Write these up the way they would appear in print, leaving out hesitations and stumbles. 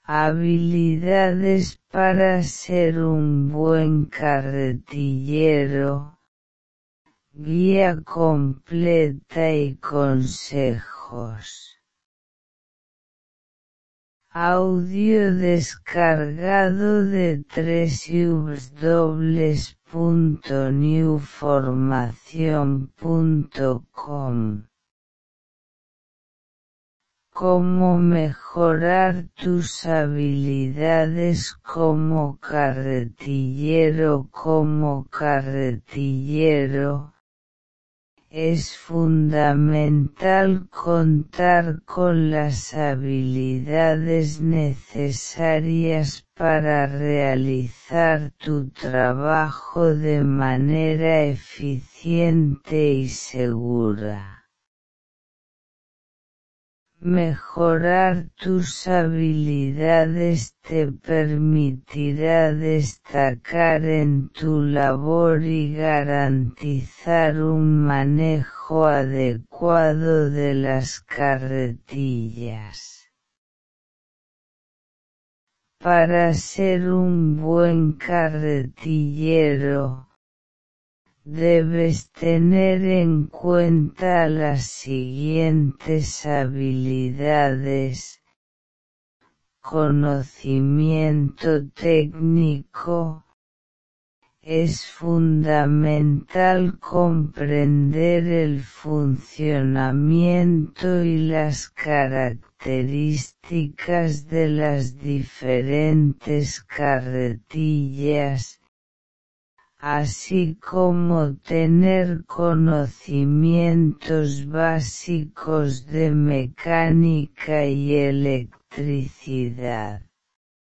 Habilidades para ser un buen carretillero, guía completa y consejos. Audio descargado de www.newformacion.com. Cómo mejorar tus habilidades como carretillero. Como carretillero, es fundamental contar con las habilidades necesarias para realizar tu trabajo de manera eficiente y segura. Mejorar tus habilidades te permitirá destacar en tu labor y garantizar un manejo adecuado de las carretillas. Para ser un buen carretillero, debes tener en cuenta las siguientes habilidades: conocimiento técnico. Es fundamental comprender el funcionamiento y las características de las diferentes carretillas, así como tener conocimientos básicos de mecánica y electricidad.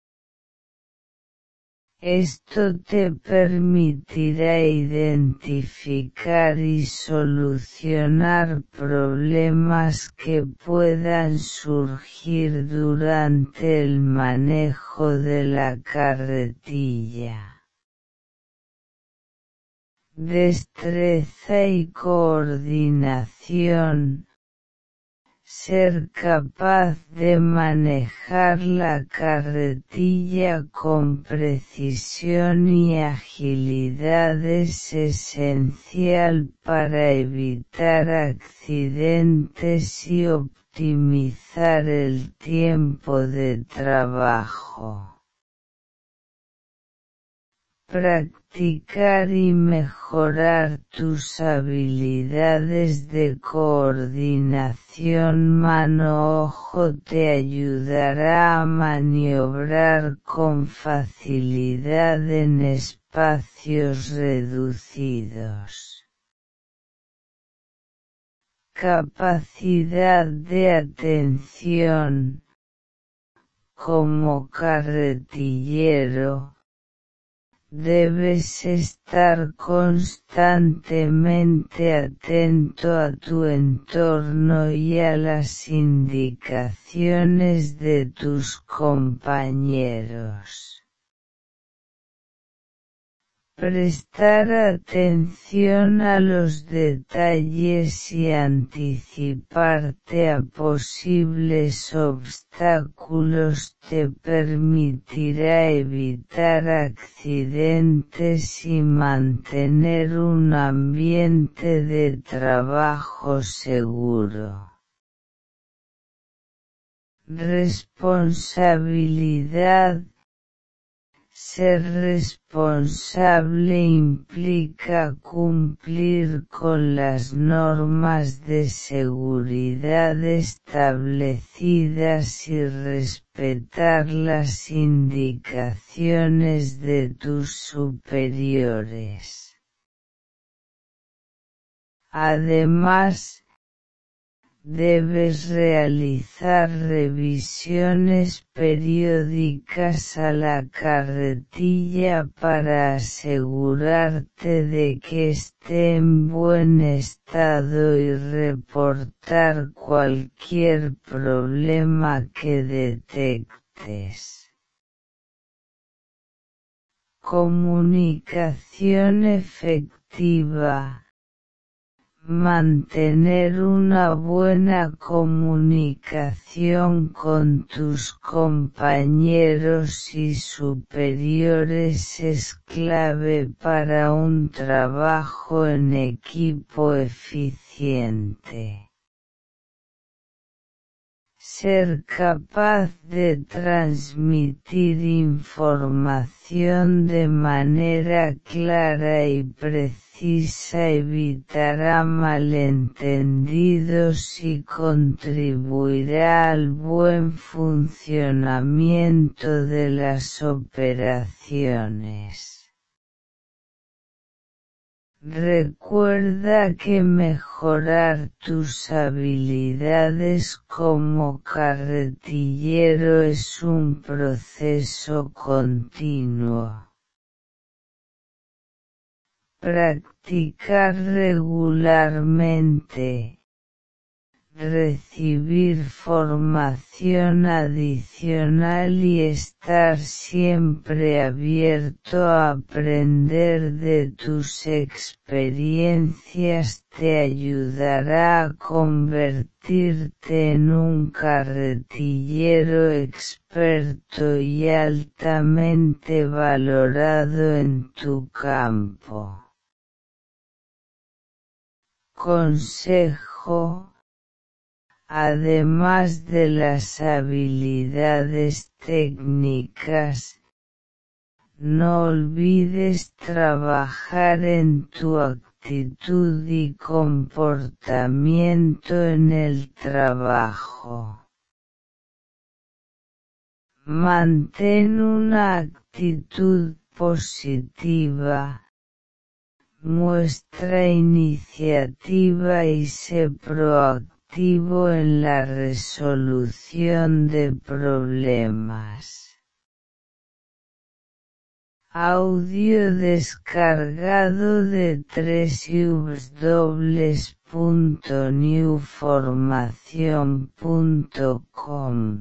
Esto te permitirá identificar y solucionar problemas que puedan surgir durante el manejo de la carretilla. Destreza y coordinación. Ser capaz de manejar la carretilla con precisión y agilidad es esencial para evitar accidentes y optimizar el tiempo de trabajo. Practicar y mejorar tus habilidades de coordinación mano-ojo te ayudará a maniobrar con facilidad en espacios reducidos. Capacidad de atención. Como carretillero, debes estar constantemente atento a tu entorno y a las indicaciones de tus compañeros. Prestar atención a los detalles y anticiparte a posibles obstáculos te permitirá evitar accidentes y mantener un ambiente de trabajo seguro. Responsabilidad. Ser responsable implica cumplir con las normas de seguridad establecidas y respetar las indicaciones de tus superiores. Además, debes realizar revisiones periódicas a la carretilla para asegurarte de que esté en buen estado y reportar cualquier problema que detectes. Comunicación efectiva. Mantener una buena comunicación con tus compañeros y superiores es clave para un trabajo en equipo eficiente. Ser capaz de transmitir información de manera clara y precisa evitará malentendidos y contribuirá al buen funcionamiento de las operaciones. Recuerda que mejorar tus habilidades como carretillero es un proceso continuo. Practicar regularmente. Recibir formación adicional y estar siempre abierto a aprender de tus experiencias te ayudará a convertirte en un carretillero experto y altamente valorado en tu campo. Consejo: además de las habilidades técnicas, no olvides trabajar en tu actitud y comportamiento en el trabajo. Mantén una actitud positiva. Muestra iniciativa y sé proactivo en la resolución de problemas. Audio descargado de www.newformacion.com.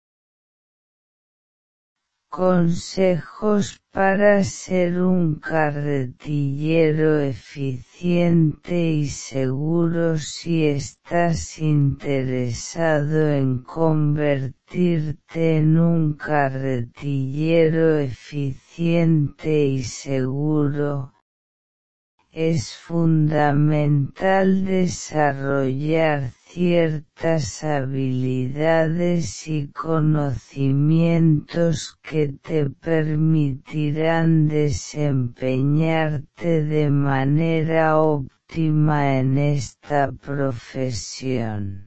Consejos para ser un carretillero eficiente y seguro. Si estás interesado en convertirte en un carretillero eficiente y seguro, es fundamental desarrollar ciertas habilidades y conocimientos que te permitirán desempeñarte de manera óptima en esta profesión.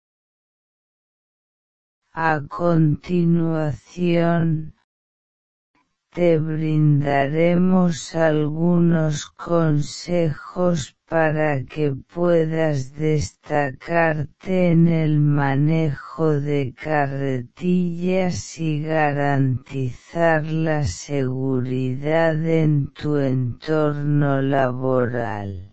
A continuación, te brindaremos algunos consejos para que puedas destacarte en el manejo de carretillas y garantizar la seguridad en tu entorno laboral.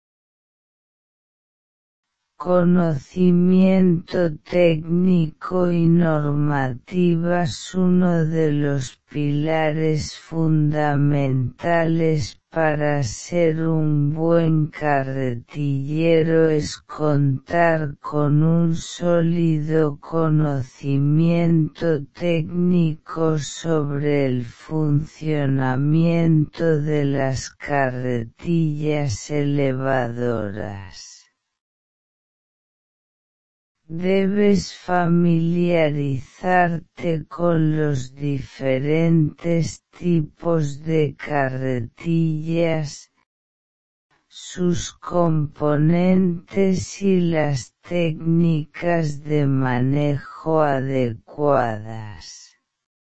Conocimiento técnico y normativas. Uno de los pilares fundamentales para ser un buen carretillero es contar con un sólido conocimiento técnico sobre el funcionamiento de las carretillas elevadoras. Debes familiarizarte con los diferentes tipos de carretillas, sus componentes y las técnicas de manejo adecuadas.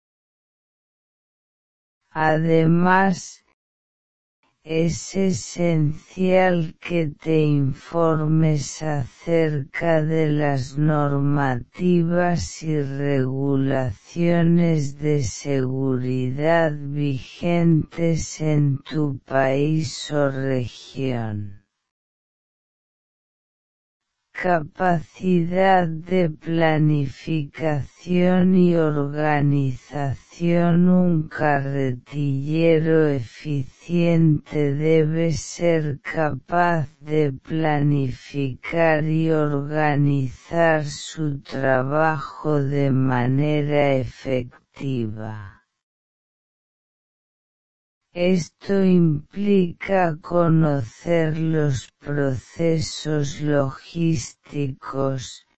Además, es esencial que te informes acerca de las normativas y regulaciones de seguridad vigentes en tu país o región. capacidad de planificación y organización. Un carretillero eficiente debe ser capaz de planificar y organizar su trabajo de manera efectiva. Esto implica conocer los procesos logísticos,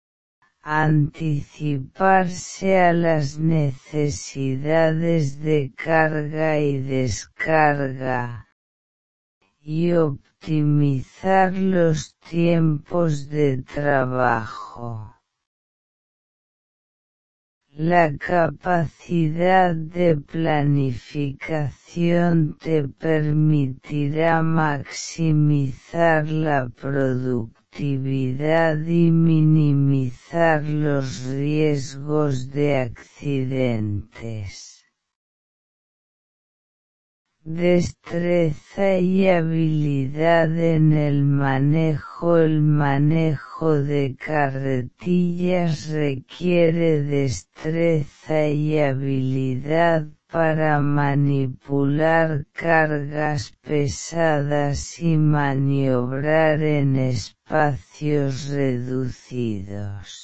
anticiparse a las necesidades de carga y descarga, y optimizar los tiempos de trabajo. La capacidad de planificación te permitirá maximizar la productividad y minimizar los riesgos de accidentes. Destreza y habilidad en el manejo. El manejo de carretillas requiere destreza y habilidad para manipular cargas pesadas y maniobrar en espacios reducidos.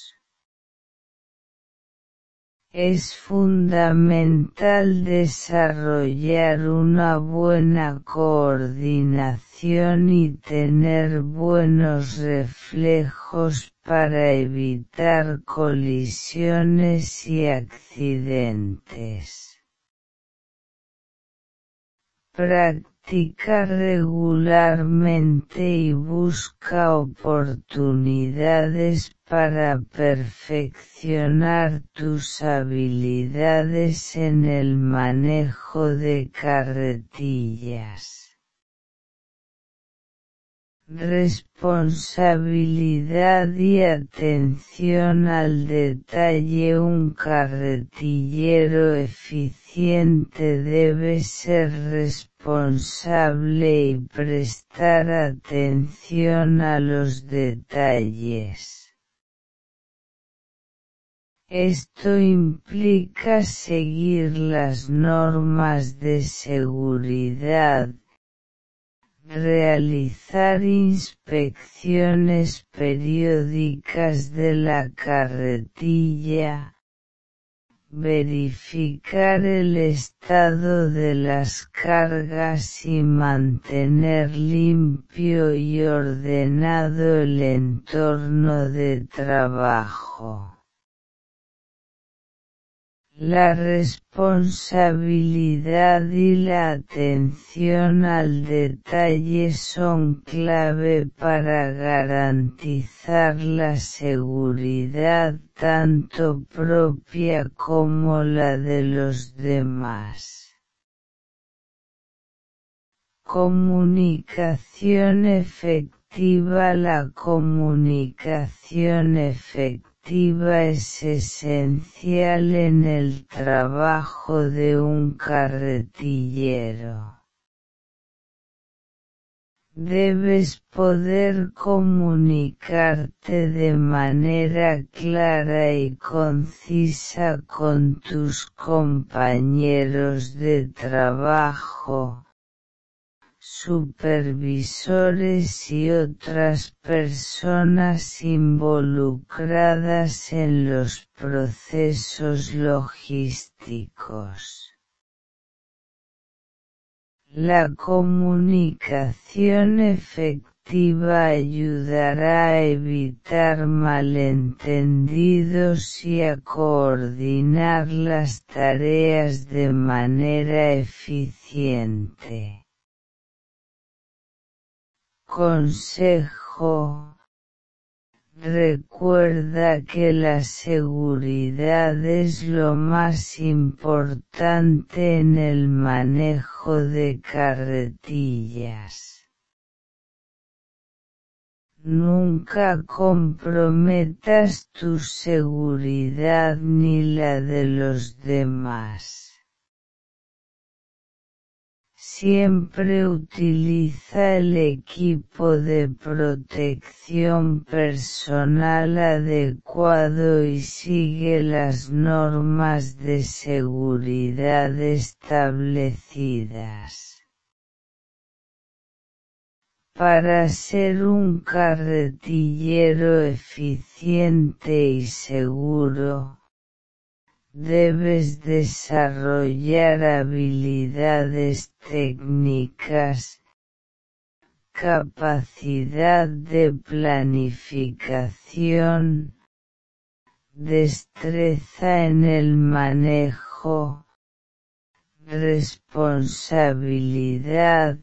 Es fundamental desarrollar una buena coordinación y tener buenos reflejos para evitar colisiones y accidentes. Practica regularmente y busca oportunidades para perfeccionar tus habilidades en el manejo de carretillas. Responsabilidad y atención al detalle. Un carretillero eficiente debe ser responsable y prestar atención a los detalles. Esto implica seguir las normas de seguridad, realizar inspecciones periódicas de la carretilla, verificar el estado de las cargas y mantener limpio y ordenado el entorno de trabajo. La responsabilidad y la atención al detalle son clave para garantizar la seguridad tanto propia como la de los demás. Comunicación efectiva. La comunicación efectiva es esencial en el trabajo de un carretillero. Debes poder comunicarte de manera clara y concisa con tus compañeros de trabajo, supervisores y otras personas involucradas en los procesos logísticos. La comunicación efectiva ayudará a evitar malentendidos y a coordinar las tareas de manera eficiente. Consejo: recuerda que la seguridad es lo más importante en el manejo de carretillas. Nunca comprometas tu seguridad ni la de los demás. Siempre utiliza el equipo de protección personal adecuado y sigue las normas de seguridad establecidas. Para ser un carretillero eficiente y seguro, debes desarrollar habilidades técnicas, capacidad de planificación, destreza en el manejo, responsabilidad,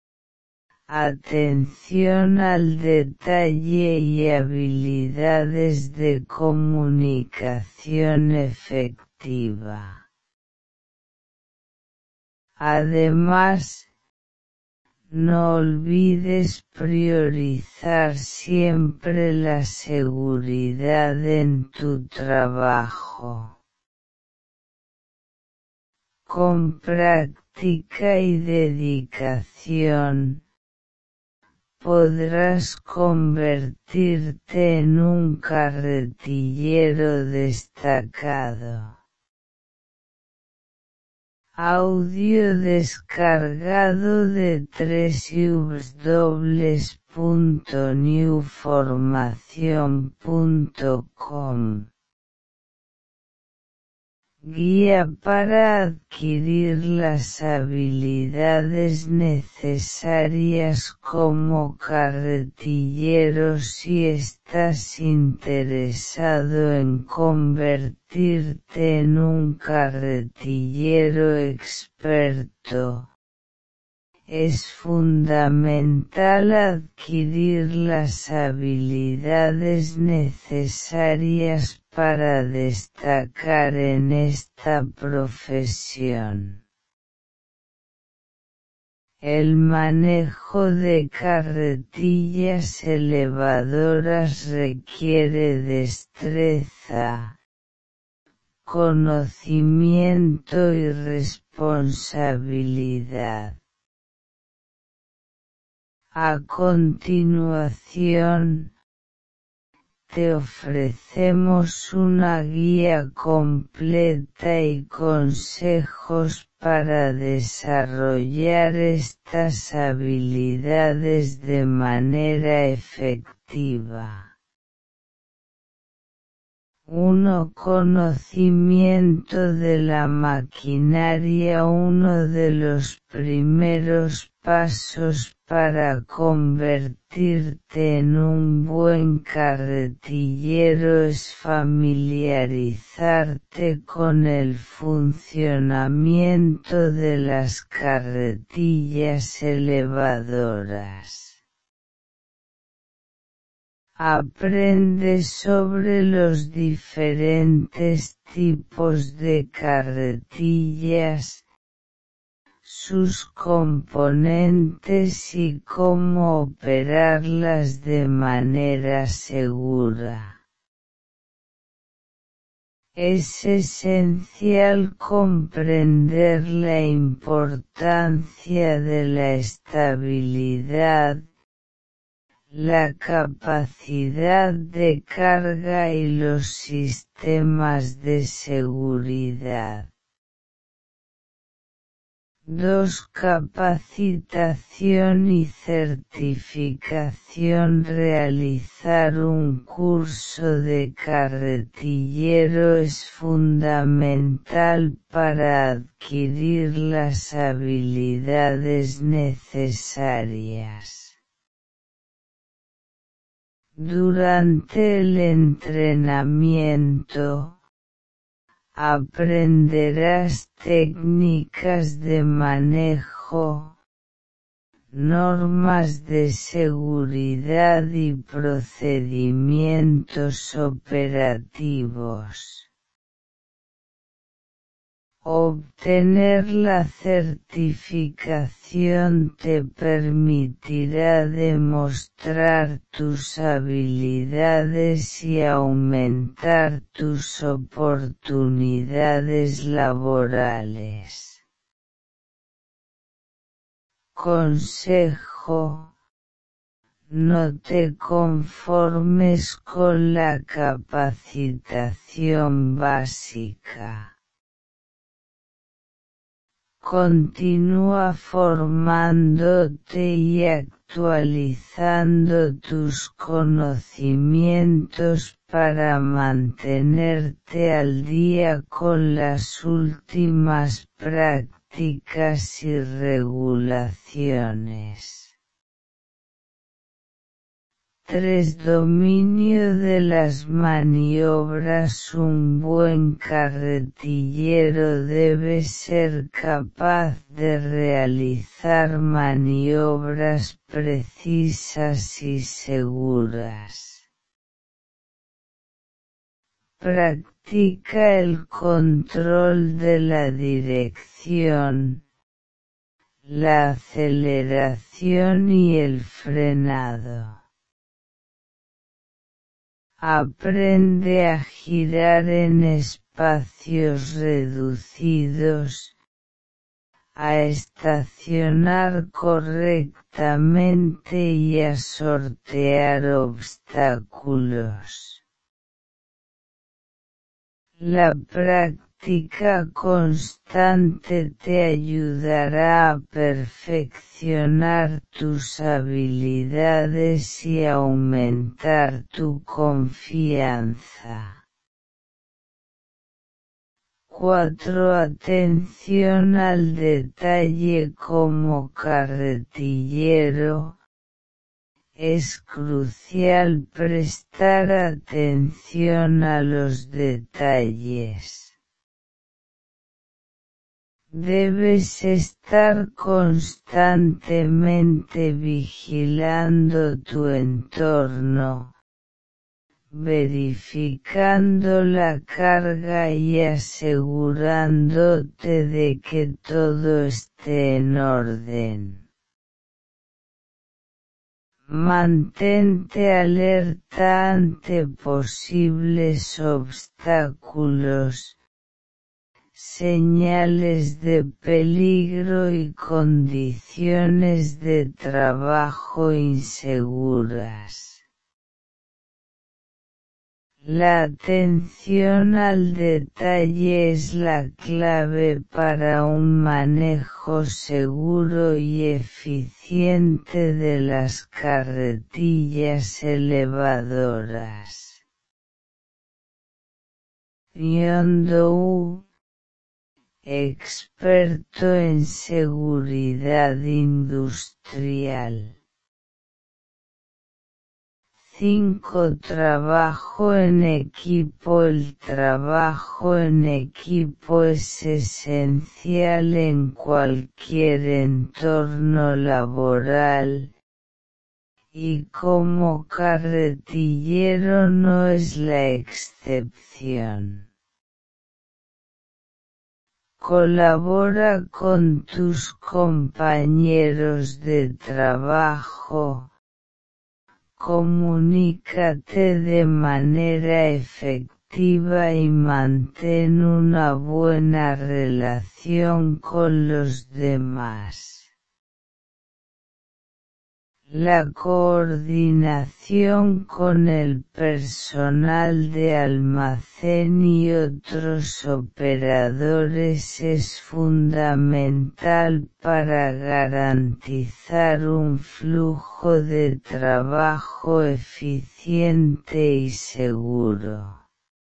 atención al detalle y habilidades de comunicación efectiva. Además, no olvides priorizar siempre la seguridad en tu trabajo. Con práctica y dedicación, podrás convertirte en un carretillero destacado. Audio descargado de www.newformacion.com. Guía para adquirir las habilidades necesarias como carretillero si estás interesado en convertirte en un carretillero experto. Es fundamental adquirir las habilidades necesarias para destacar en esta profesión. El manejo de carretillas elevadoras requiere destreza, conocimiento y responsabilidad. A continuación, te ofrecemos una guía completa y consejos para desarrollar estas habilidades de manera efectiva. 1. Conocimiento de la maquinaria. Uno de los primeros pasos para convertirte en un buen carretillero es familiarizarte con el funcionamiento de las carretillas elevadoras. Aprende sobre los diferentes tipos de carretillas, sus componentes y cómo operarlas de manera segura. Es esencial comprender la importancia de la estabilidad, la capacidad de carga y los sistemas de seguridad. 2. Capacitación y certificación. Realizar un curso de carretillero es fundamental para adquirir las habilidades necesarias. Durante el entrenamiento, aprenderás técnicas de manejo, normas de seguridad y procedimientos operativos. Obtener la certificación te permitirá demostrar tus habilidades y aumentar tus oportunidades laborales. Consejo: no te conformes con la capacitación básica. Continúa formándote y actualizando tus conocimientos para mantenerte al día con las últimas prácticas y regulaciones. 3. Dominio de las maniobras. Un buen carretillero debe ser capaz de realizar maniobras precisas y seguras. Practica el control de la dirección, la aceleración y el frenado. Aprende a girar en espacios reducidos, a estacionar correctamente y a sortear obstáculos. La práctica constante te ayudará a perfeccionar tus habilidades y aumentar tu confianza. 4. Atención al detalle. Como carretillero, es crucial prestar atención a los detalles. Debes estar constantemente vigilando tu entorno, verificando la carga y asegurándote de que todo esté en orden. Mantente alerta ante posibles obstáculos, señales de peligro y condiciones de trabajo inseguras. La atención al detalle es la clave para un manejo seguro y eficiente de las carretillas elevadoras. Yondou, experto en seguridad industrial. 5. Trabajo en equipo. El trabajo en equipo es esencial en cualquier entorno laboral, y como carretillero no es la excepción. Colabora con tus compañeros de trabajo. Comunícate de manera efectiva y mantén una buena relación con los demás. La coordinación con el personal de almacén y otros operadores es fundamental para garantizar un flujo de trabajo eficiente y seguro.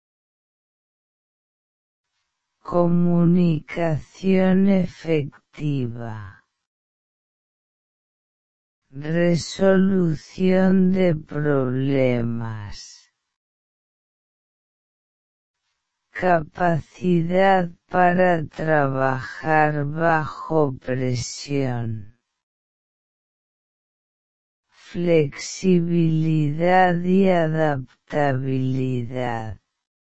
Comunicación efectiva. Resolución de problemas. Capacidad para trabajar bajo presión. Flexibilidad y adaptabilidad.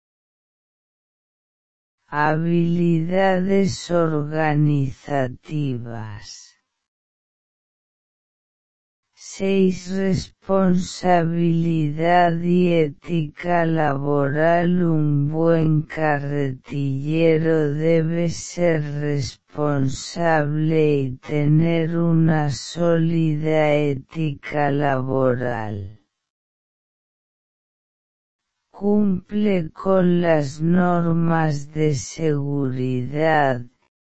Habilidades organizativas. 6. Responsabilidad y ética laboral. Un buen carretillero debe ser responsable y tener una sólida ética laboral. Cumple con las normas de seguridad.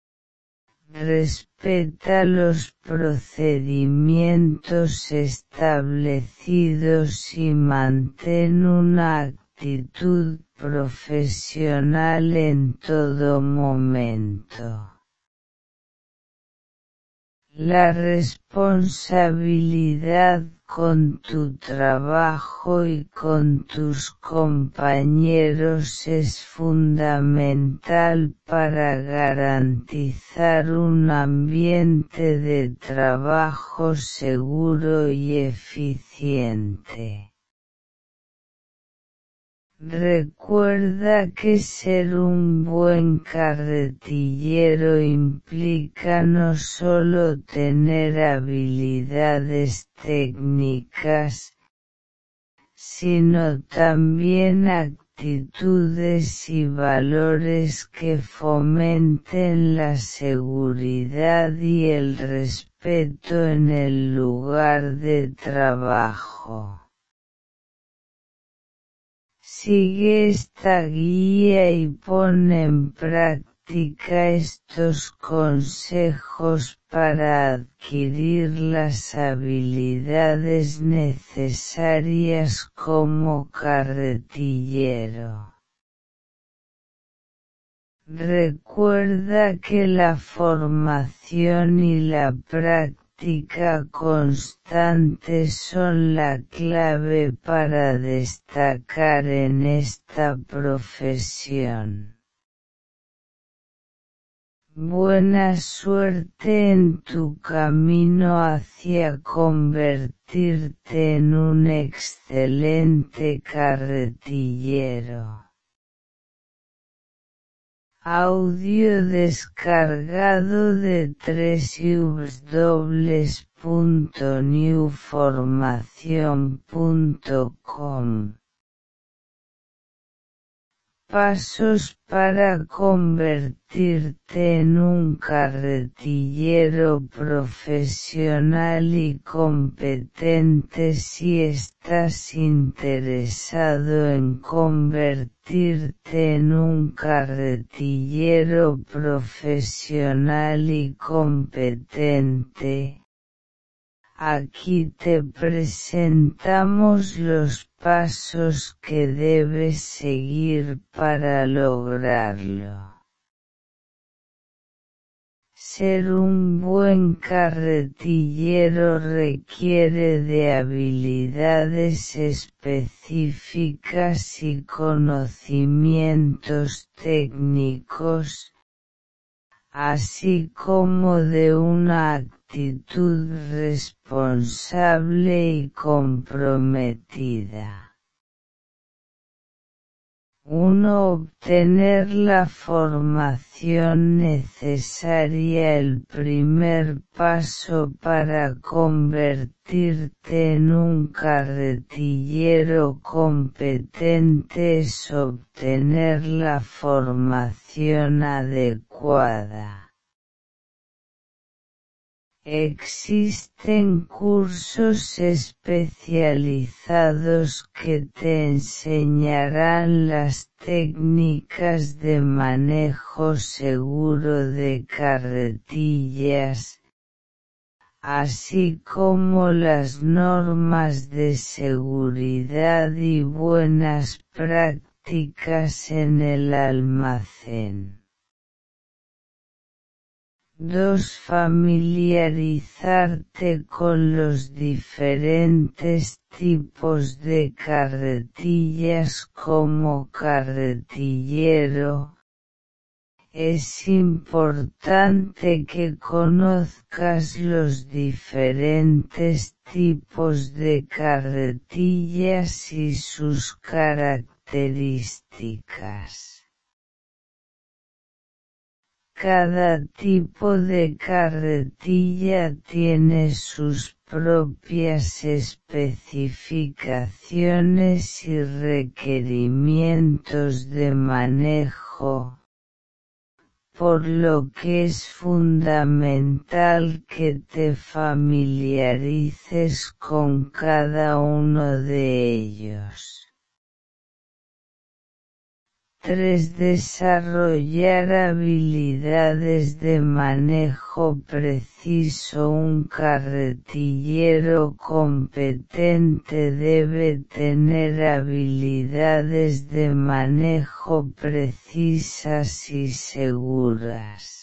Respeta los procedimientos establecidos y mantén una actitud profesional en todo momento. La responsabilidad con tu trabajo y con tus compañeros es fundamental para garantizar un ambiente de trabajo seguro y eficiente. Recuerda que ser un buen carretillero implica no solo tener habilidades técnicas, sino también actitudes y valores que fomenten la seguridad y el respeto en el lugar de trabajo. Sigue esta guía y pon en práctica estos consejos para adquirir las habilidades necesarias como carretillero. Recuerda que la formación y la práctica constante son la clave para destacar en esta profesión. Buena suerte en tu camino hacia convertirte en un excelente carretillero. Audio descargado de www.newformacion.com. Pasos para convertirte en un carretillero profesional y competente. Si estás interesado en convertirte en un carretillero profesional y competente, aquí te presentamos los pasos que debes seguir para lograrlo. Ser un buen carretillero requiere de habilidades específicas y conocimientos técnicos, así como de una actitud responsable y comprometida. 1. Obtener la formación necesaria. El primer paso para convertirte en un carretillero competente es obtener la formación adecuada. Existen cursos especializados que te enseñarán las técnicas de manejo seguro de carretillas, así como las normas de seguridad y buenas prácticas en el almacén. 2. Familiarizarte con los diferentes tipos de carretillas como carretillero. Es importante que conozcas los diferentes tipos de carretillas y sus características. Cada tipo de carretilla tiene sus propias especificaciones y requerimientos de manejo, por lo que es fundamental que te familiarices con cada uno de ellos. 3. Desarrollar habilidades de manejo preciso. Un carretillero competente debe tener habilidades de manejo precisas y seguras.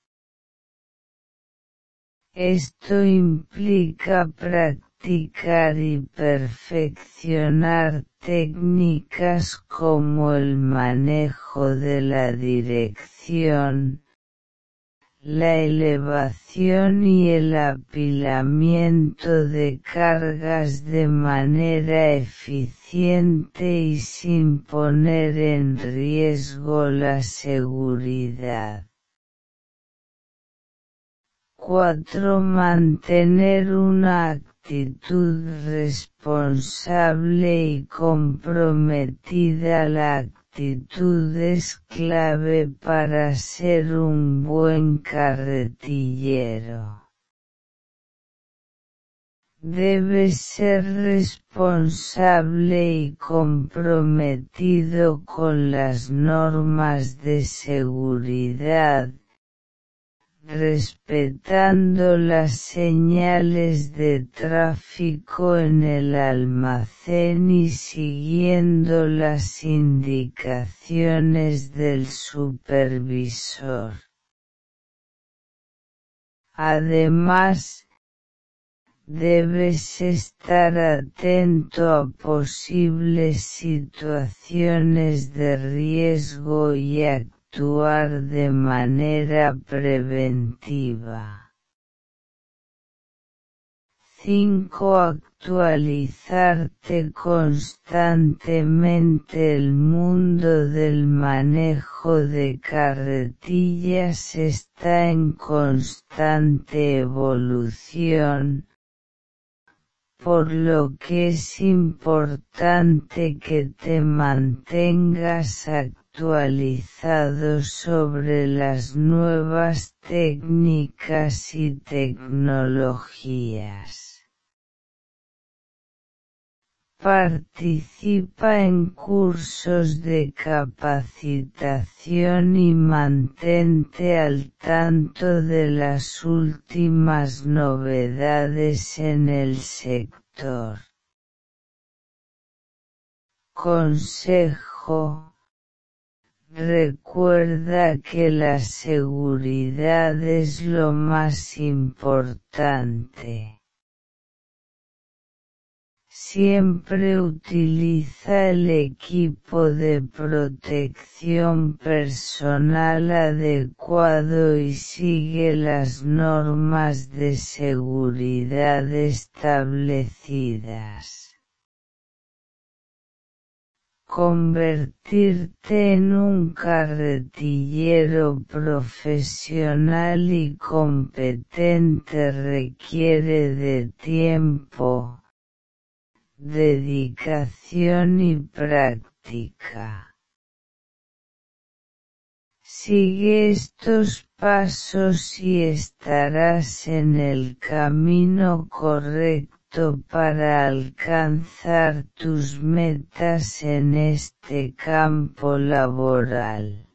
Esto implica practicar y perfeccionar técnicas como el manejo de la dirección, la elevación y el apilamiento de cargas de manera eficiente y sin poner en riesgo la seguridad. 4. Mantener una actitud responsable y comprometida. La actitud es clave para ser un buen carretillero. Debes ser responsable y comprometido con las normas de seguridad, respetando las señales de tráfico en el almacén y siguiendo las indicaciones del supervisor. Además, debes estar atento a posibles situaciones de riesgo y actuar de manera preventiva. 5. Actualizarte constantemente. El mundo del manejo de carretillas está en constante evolución, por lo que es importante que te mantengas actualizado sobre las nuevas técnicas y tecnologías. Participa en cursos de capacitación y mantente al tanto de las últimas novedades en el sector. Consejo: recuerda que la seguridad es lo más importante. Siempre utiliza el equipo de protección personal adecuado y sigue las normas de seguridad establecidas. Convertirte en un carretillero profesional y competente requiere de tiempo, dedicación y práctica. Sigue estos pasos y estarás en el camino correcto para alcanzar tus metas en este campo laboral.